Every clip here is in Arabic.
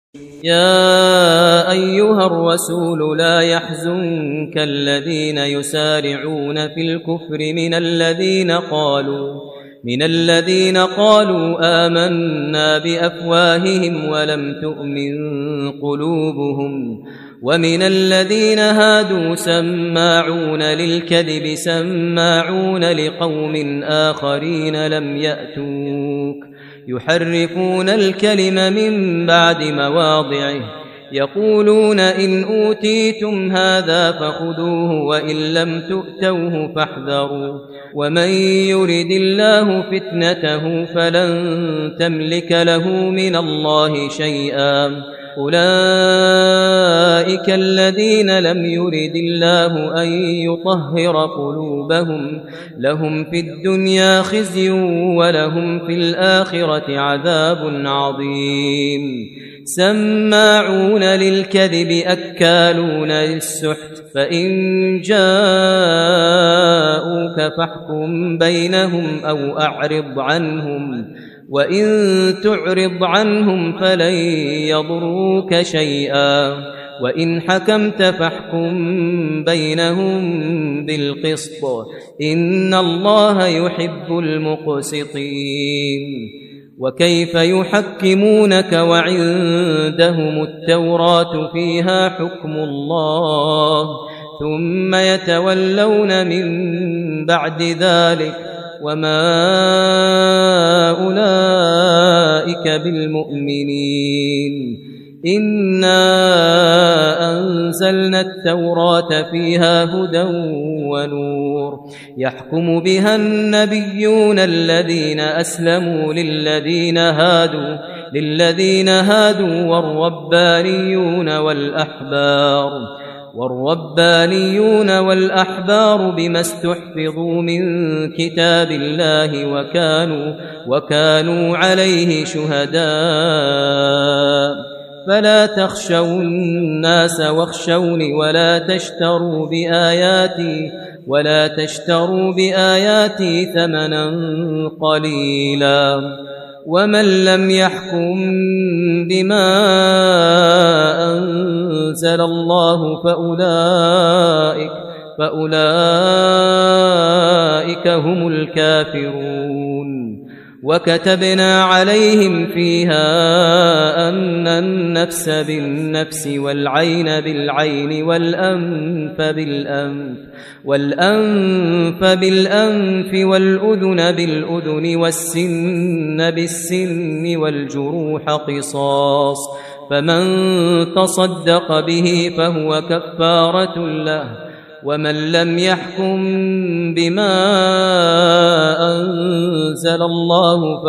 يا أيها الرسول لا يحزنك الذين يسارعون في الكفر من الذين قالوا آمنا بأفواههم ولم تؤمن قلوبهم ومن الذين هادوا سماعون للكذب سماعون لقوم آخرين لم يأتوك يحرفون الكلم من بعد مواضعه يقولون إن أوتيتم هذا فخذوه وإن لم تؤتوه فاحذروا ومن يرد الله فتنته فلن تملك له من الله شيئا أولئك الذين لم يرد الله أن يطهر قلوبهم لهم في الدنيا خزي ولهم في الآخرة عذاب عظيم سماعون للكذب أكالون للسحت فإن جاءوك فاحكم بينهم أو أعرض عنهم وإن تعرض عنهم فلن يضروك شيئا وإن حكمت فاحكم بينهم بالقسط إن الله يحب المقسطين وكيف يحكمونك وعندهم التوراة فيها حكم الله ثم يتولون من بعد ذلك وما أولئك بالمؤمنين إنا أنزلنا التوراة فيها هدى ونور يحكم بها النبيون الذين أسلموا للذين هادوا والربانيون والأحبار بما استحفظوا من كتاب الله وكانوا عليه شهداء فلا تخشوا الناس واخشوني ولا تشتروا بآياتي ثمنا قليلا ومن لم يحكم بما أنزل الله فأولئك هم الكافرون وكتبنا عليهم فيها أن النفس بالنفس والعين بالعين والأنف بالأنف والأذن بالأذن والسن بالسن والجروح قصاص فمن تصدق به فهو كفارة له ومن لم يحكم بما أنزل الله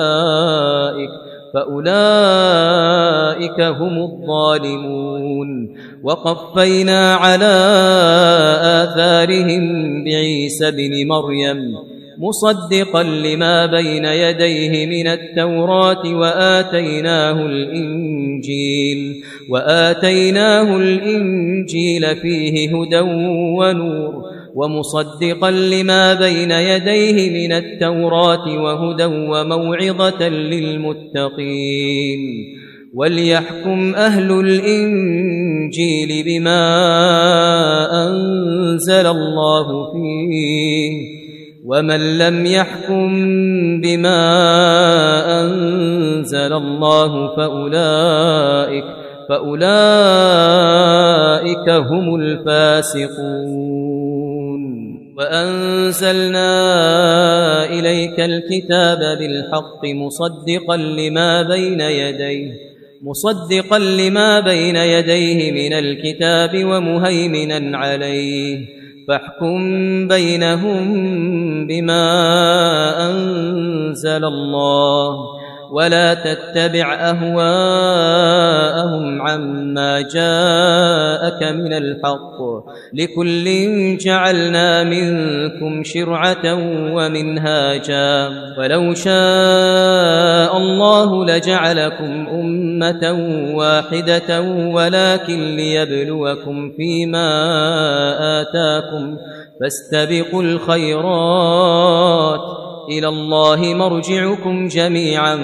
فأولئك هم الظالمون وقفينا على آثارهم بعيسى بن مريم مصدقا لما بين يديه من التوراة وآتيناه الإنجيل فيه هدى ونور ومصدقا لما بين يديه من التوراة وهدى وموعظة للمتقين وليحكم أهل الإنجيل بما أنزل الله فيه ومن لم يحكم بما أنزل الله فأولئك هم الفاسقون وأنزلنا إليك الكتاب بالحق مصدقا لما بين يديه من الكتاب ومهيمنا عليه فاحكم بينهم بما أنزل الله ولا تتبع أهواءهم عما جاءك من الحق لكل جعلنا منكم شرعة ومنهاجا ولو شاء الله لجعلكم أمة واحدة ولكن ليبلوكم فيما آتاكم فاستبقوا الخيرات إلى الله مرجعكم جميعا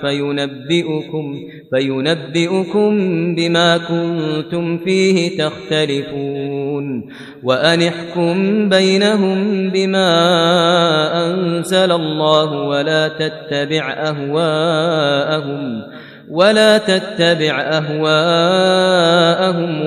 فينبئكم بما كنتم فيه تختلفون وأنحكم بينهم بما أنزل الله ولا تتبع أهواءهم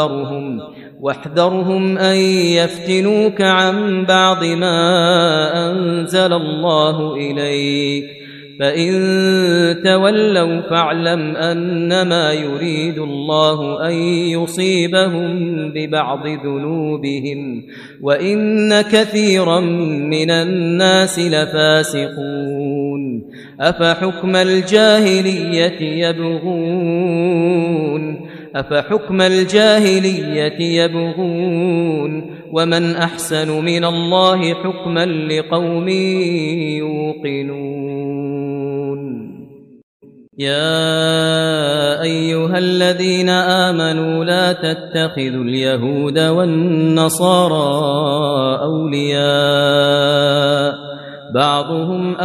واحذرهم أن يفتنوك عن بعض ما أنزل الله إليك فإن تولوا فاعلم أنما يريد الله أن يصيبهم ببعض ذنوبهم وإن كثيرا من الناس لفاسقون أفحكم الجاهلية يبغون ومن أحسن من الله حكما لقوم يوقنون يا أيها الذين آمنوا لا تتخذوا اليهود والنصارى أولياء بعضهم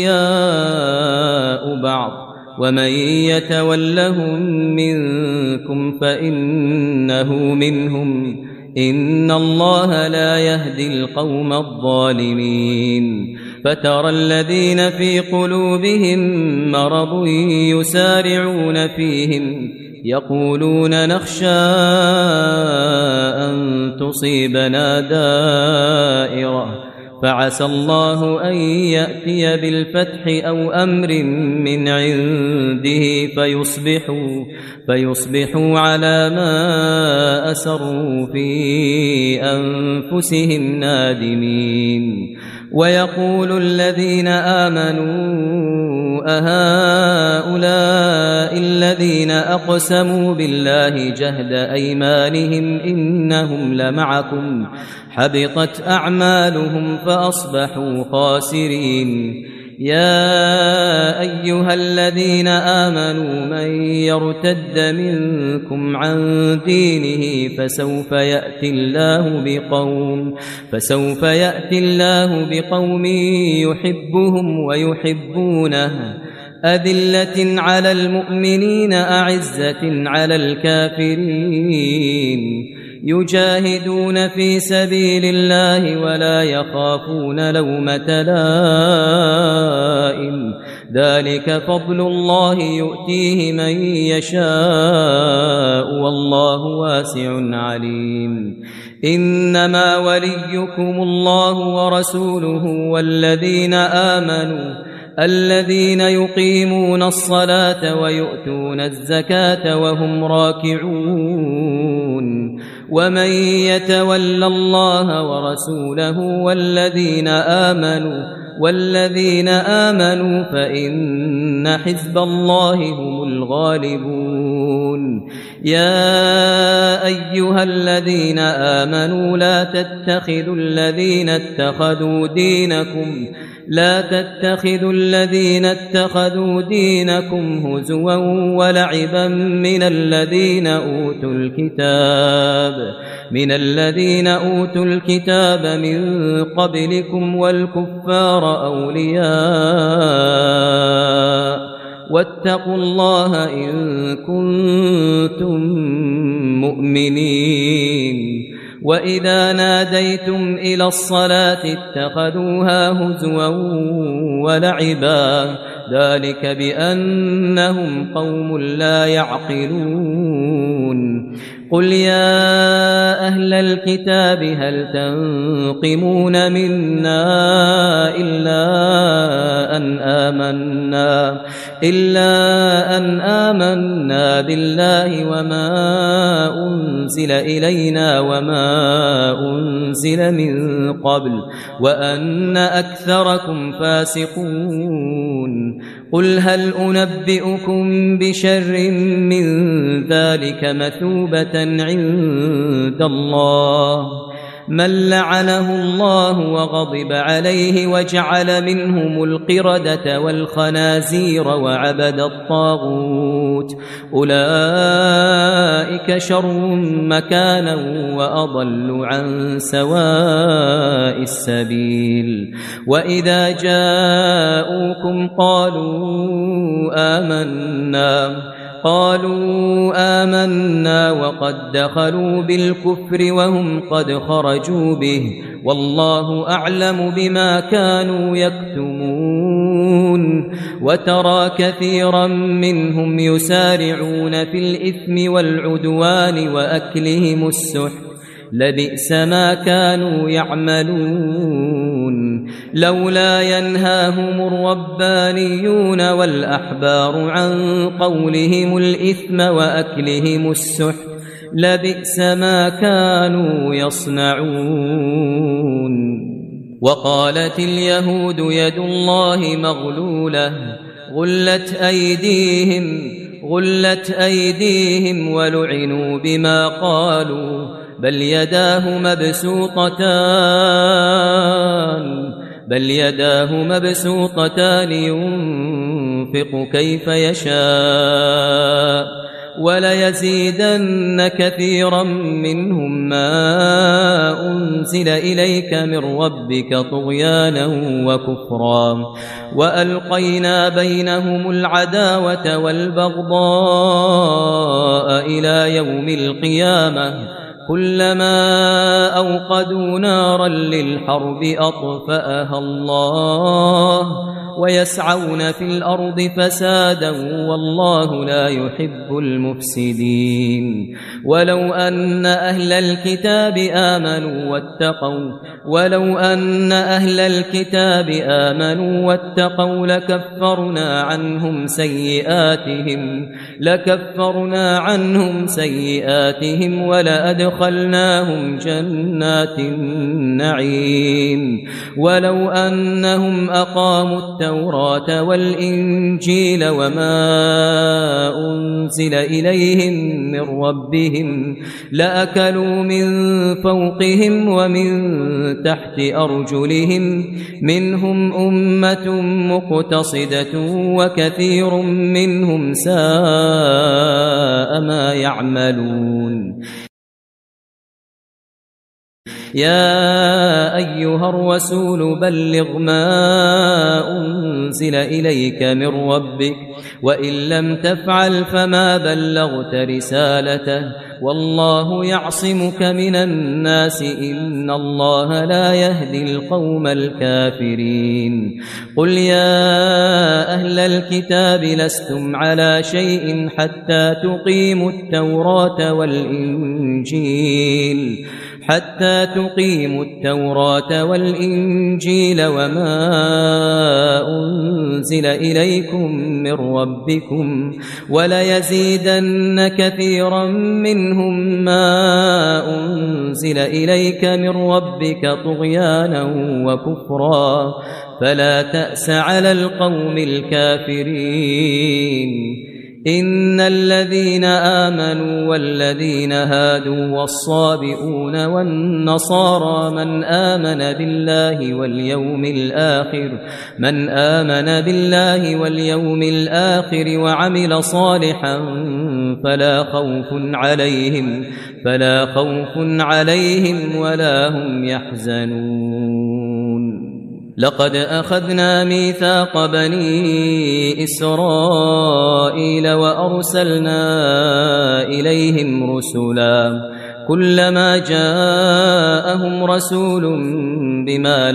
أولياء بعض ومن يتولهم منكم فإنه منهم إن الله لا يهدي القوم الظالمين فترى الذين في قلوبهم مرض يسارعون فيهم يقولون نخشى أن تصيبنا دائرة فعسى الله أن يأتي بالفتح أو أمر من عنده فيصبحوا على ما أسروا في أنفسهم نادمين ويقول الذين آمنوا أهؤلاء الذين أقسموا بالله جهد أيمانهم إنهم لمعكم حبطت أعمالهم فأصبحوا خاسرين يا أيها الذين آمنوا من يرتد منكم عن دينه فسوف يأتي الله بقوم يحبهم ويحبونه أذلة على المؤمنين أعزة على الكافرين يجاهدون في سبيل الله ولا يخافون لومة لائم ذلك فضل الله يؤتيه من يشاء والله واسع عليم إنما وليكم الله ورسوله والذين آمنوا الذين يقيمون الصلاة ويؤتون الزكاة وهم راكعون ومن يتول الله ورسوله والذين آمنوا فإن حزب الله هم الغالبون يا أيها الذين آمنوا لا تتخذوا الذين اتخذوا دينكم هزوا ولعبا من الذين أوتوا الكتاب من قبلكم والكفار أولياء واتقوا الله إن كنتم مؤمنين وإذا ناديتم إلى الصلاة اتخذوها هزوا ولعبا ذلك بأنهم قوم لا يعقلون قل يا أهل الكتاب هل تنقمون منا إلا أن آمنا بالله وما أنزل إلينا وما أنزل من قبل وأن أكثركم فاسقون قل هل أنبئكم بشر من ذلك مثوبة عند الله من لعنه الله وغضب عليه وجعل منهم القردة والخنازير وعبد الطاغوت أولئك أولئك شر مكانا وأضل عن سواء السبيل وإذا جاءوكم قالوا آمنا وقد دخلوا بالكفر وهم قد خرجوا به والله أعلم بما كانوا يكتمون وترى كثيرا منهم يسارعون في الإثم والعدوان وأكلهم السحت لبئس ما كانوا يعملون لولا ينهاهم الربانيون والأحبار عن قولهم الإثم وأكلهم السحت لبئس ما كانوا يصنعون وقالت اليهود يد الله مغلولة غلت أيديهم ولعنوا بما قالوا بل يداه مبسوطتان ينفق كيف يشاء وليزيدن كثيرا منهم ما أنزل إليك من ربك طغيانا وكفرا وألقينا بينهم العداوة والبغضاء إلى يوم القيامة كلما أوقدوا نارا للحرب أطفأها الله ويسعون في الأرض فسادا والله لا يحب المفسدين ولو أن أهل الكتاب آمنوا واتقوا لكفرنا عنهم سيئاتهم ولأدخلناهم جنات النعيم ولو أنهم أقاموا التوراة والإنجيل وما أنزل إليهم من ربهم لأكلوا من فوقهم ومن تحت أرجلهم منهم أمة مقتصدة وكثير منهم ساء ما يعملون يا أيها الرسول بلغ ما أنزل إليك من ربك وإن لم تفعل فما بلغت رسالته والله يعصمك من الناس إن الله لا يهدي القوم الكافرين قل يا أهل الكتاب لستم على شيء حتى تقيموا التوراة والإنجيل وما أنزل إليكم من ربكم وليزيدن كثيرا منهم ما أنزل إليك من ربك طغيانا وكفرا فلا تأس على القوم الكافرين إن الذين آمنوا والذين هادوا والصابئون والنصارى من آمن بالله واليوم الآخر وعمل صالحا فلا خوف عليهم ولا هم يحزنون لقد أخذنا ميثاق بني إسرائيل وأرسلنا إليهم رسلا كلما جاءهم رسول بما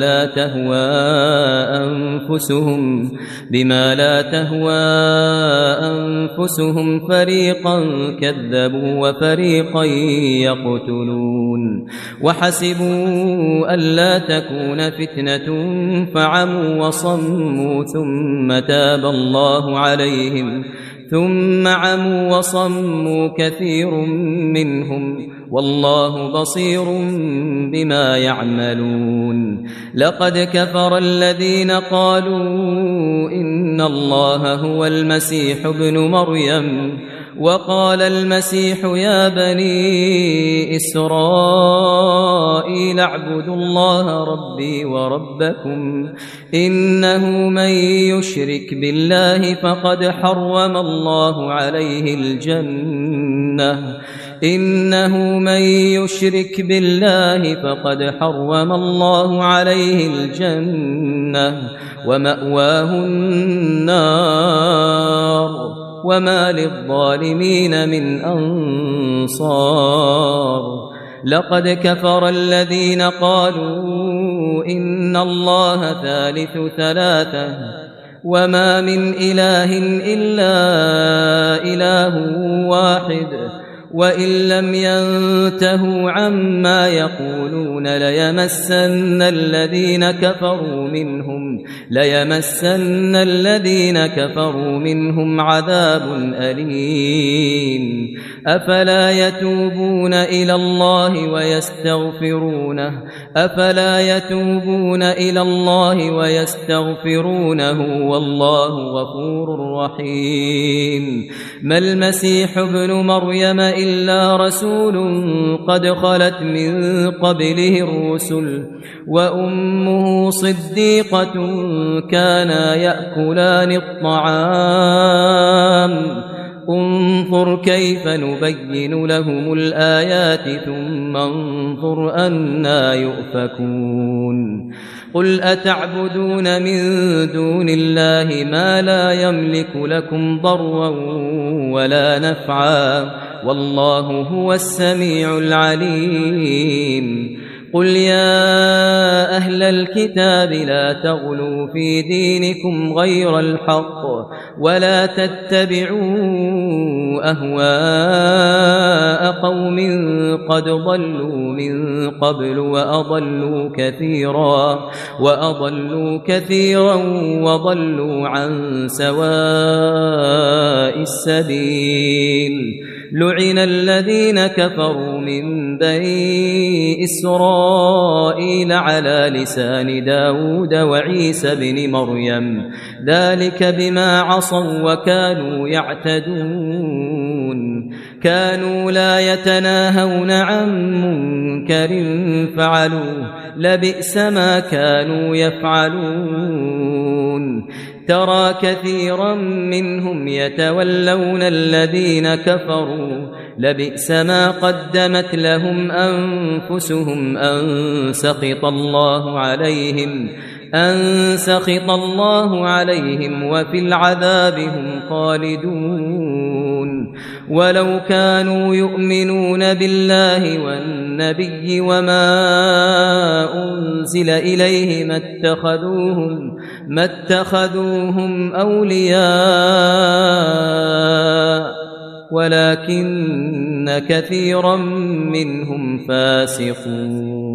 لا تهوى أنفسهم فريقا كذبوا وفريقا يقتلون وحسبوا ألا تكون فتنة فعموا وصموا ثم عموا وصموا كثير منهم والله بصير بما يعملون لقد كفر الذين قالوا إن الله هو المسيح ابن مريم وقال المسيح يا بني إسرائيل اعبدوا الله ربي وربكم إنه من يشرك بالله فقد حرم الله عليه الجنة إنه من يشرك بالله فقد حرم الله عليه الجنة ومأواه النار وما للظالمين من أنصار لقد كفر الذين قالوا إن الله ثالث ثلاثة وما من إله إلا إله واحد وإن لم ينتهوا عما يقولون ليمسن الذين كفروا منهم عذاب أليم أفلا يتوبون إلى الله ويستغفرونه والله غفور رحيم ما المسيح ابن مريم إلا رسول قد خلت من قبله الرسل وأمه صديقة كانا يأكلان الطعام انظر كيف نبين لهم الآيات ثم انظر أنى يؤفكون قل أتعبدون من دون الله ما لا يملك لكم ضرا ولا نفعا والله هو السميع العليم قل يا أهل الكتاب لا تغلوا في دينكم غير الحق ولا تتبعوا أهواء قوم قد ضلوا من قبل وأضلوا كثيرا وضلوا عن سواء السبيل لعن الذين كفروا من بني إسرائيل على لسان داود وعيسى بن مريم ذلك بما عصوا وكانوا يعتدون كانوا لا يتناهون عن منكر فعلوه لبئس ما كانوا يفعلون ترى كثيرا منهم يتولون الذين كفروا لبئس ما قدمت لهم أنفسهم أن سخط الله عليهم وفي العذاب هم خالدون ولو كانوا يؤمنون بالله والنبي وما أنزل إليه ما اتخذوهم أولياء ولكن كثيرا منهم فاسقون